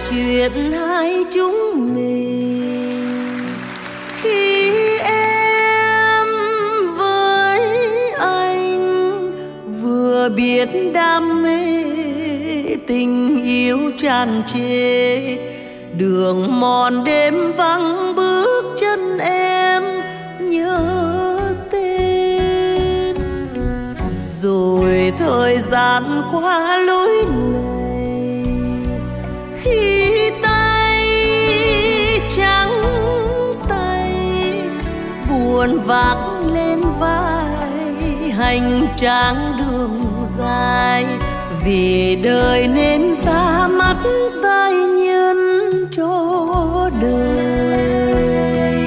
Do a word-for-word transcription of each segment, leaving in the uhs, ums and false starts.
chuyện hai chúng mình khi em với anh vừa biết đam mê tình yêu tràn trề, đường mòn đêm vắng bước chân em nhớ tên. Rồi thời gian qua lối này, khi tay trắng tay buồn vác lên vai hành trang đường dài, vì đời nên ra mắt giai nhân cho đời.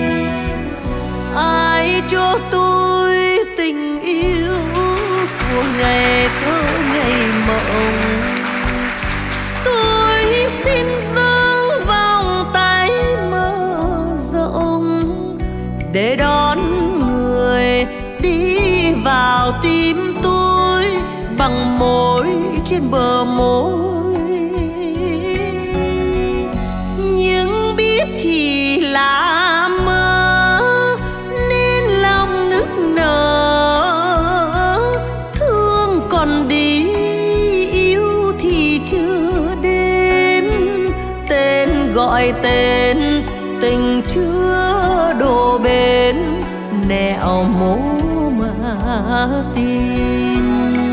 Ai cho tôi tình yêu của ngày thơ ngày mộng, tôi xin dâng vòng tay mở rộng để đón người đi vào tim tôi bằng môi trên bờ môi. Nhưng biết chỉ là mơ nên lòng nức nở, thương còn đi yêu thì chưa đến. Tên gọi tên tình chưa đổ bến, nẻo mố mà tim.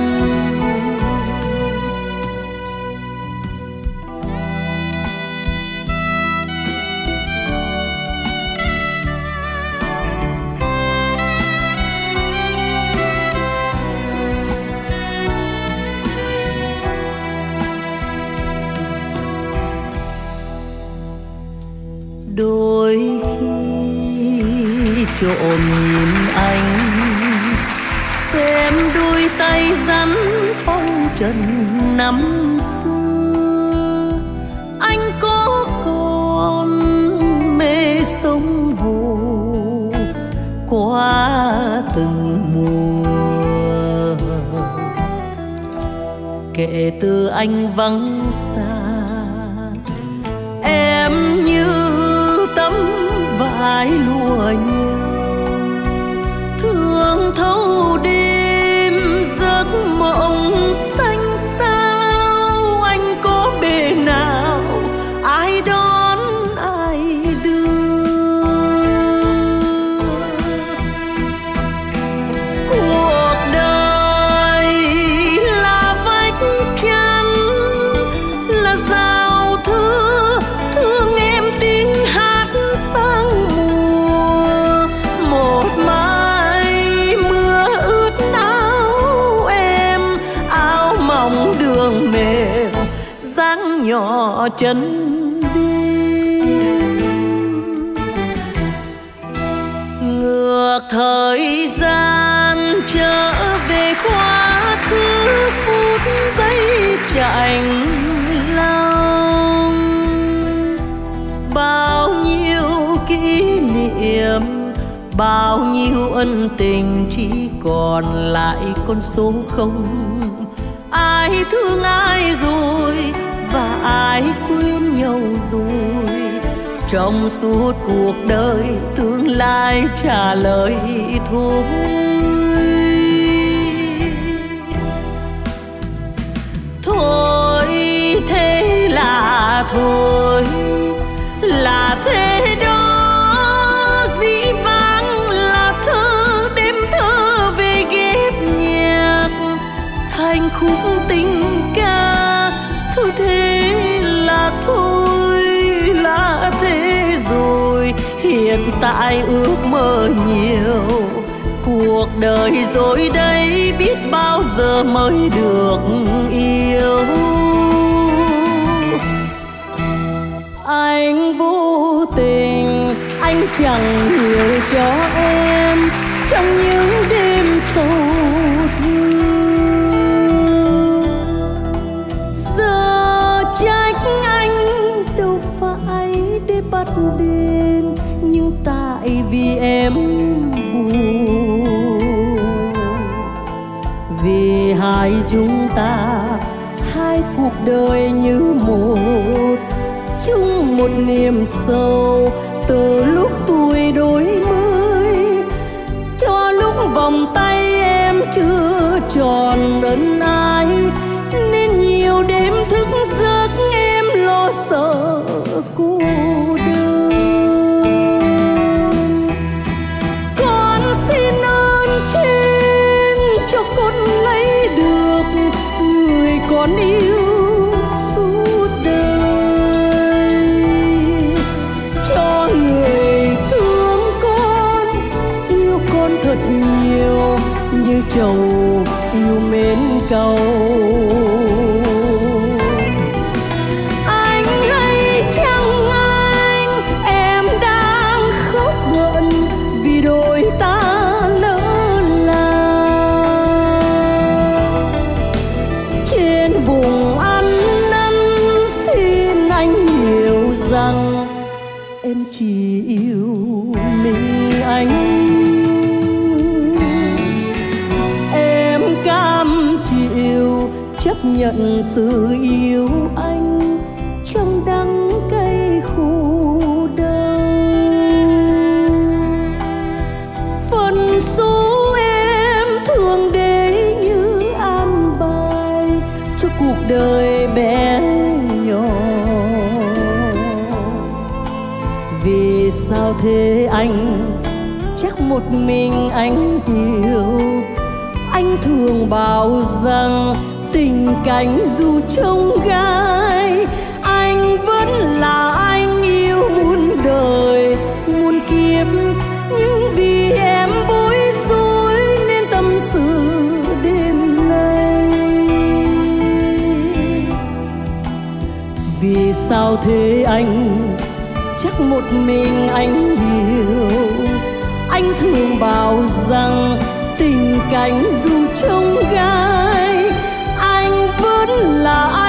Đôi khi trộm nhìn anh, xem đôi tay rắn phong trần năm xưa, anh có còn mê sông hồ qua từng mùa. Kể từ anh vắng xa, em như tấm vải lụa nhau, thương thấu đêm giấc mộng xanh sao. Anh có bề nào ai đón ai đưa, cuộc đời là vách chắn, là rào thưa thương em tiếng hát sang mùa. Một mai mưa ướt áo em, áo mỏng đường mềm dáng nhỏ chân đêm. Ngược thời gian trở về quá khứ, phút giây chạnh lòng. Bao nhiêu kỷ niệm, bao nhiêu ân tình chỉ còn lại con số không. Ai thương ai rồi và ai quên nhau rồi, trong suốt cuộc đời tương lai trả lời thôi. Thôi thế là thôi, là thế đó dĩ vãng là thơ, đêm thơ về ghép nhạc thành khúc tình ca. Thôi thế là thôi, là thế rồi, hiện tại ước mơ nhiều. Cuộc đời rồi đây biết bao giờ mới được yêu. Anh vô tình, anh chẳng hiểu cho em trong những đêm sâu thương. Giờ trách anh đâu phải để bắt đền, nhưng tại vì em buồn. Vì hai chúng ta, hai cuộc đời như một, chung một niềm sâu từ lúc tuổi đôi mươi cho lúc vòng tay em chưa tròn ân ái, nên nhiều đêm thức giấc em lo sợ cô đơn. Con xin ơn trên cho con lấy được người con yêu suốt đời, cho người thương con yêu con thật nhiều như trầu yêu mến cầu. Anh hay chăng anh em đang khóc hận vì đôi ta lỡ làng trên vùng ăn năn. Xin anh hiểu rằng em chỉ yêu mình anh. Em cam chịu chấp nhận sự yêu anh trong đắng cay khổ đau. Phần số em thường để như an bài cho cuộc đời bé nhỏ. Vì sao thế anh? Chắc một mình anh hiểu. Anh thường bảo rằng tình cảnh dù trông gai, anh vẫn là anh yêu muôn đời muôn kiếp. Nhưng vì em bối rối nên tâm sự đêm nay. Vì sao thế anh? Chắc một mình anh hiểu. Anh thường bảo rằng tình cảnh dù trông gai, anh vẫn là anh.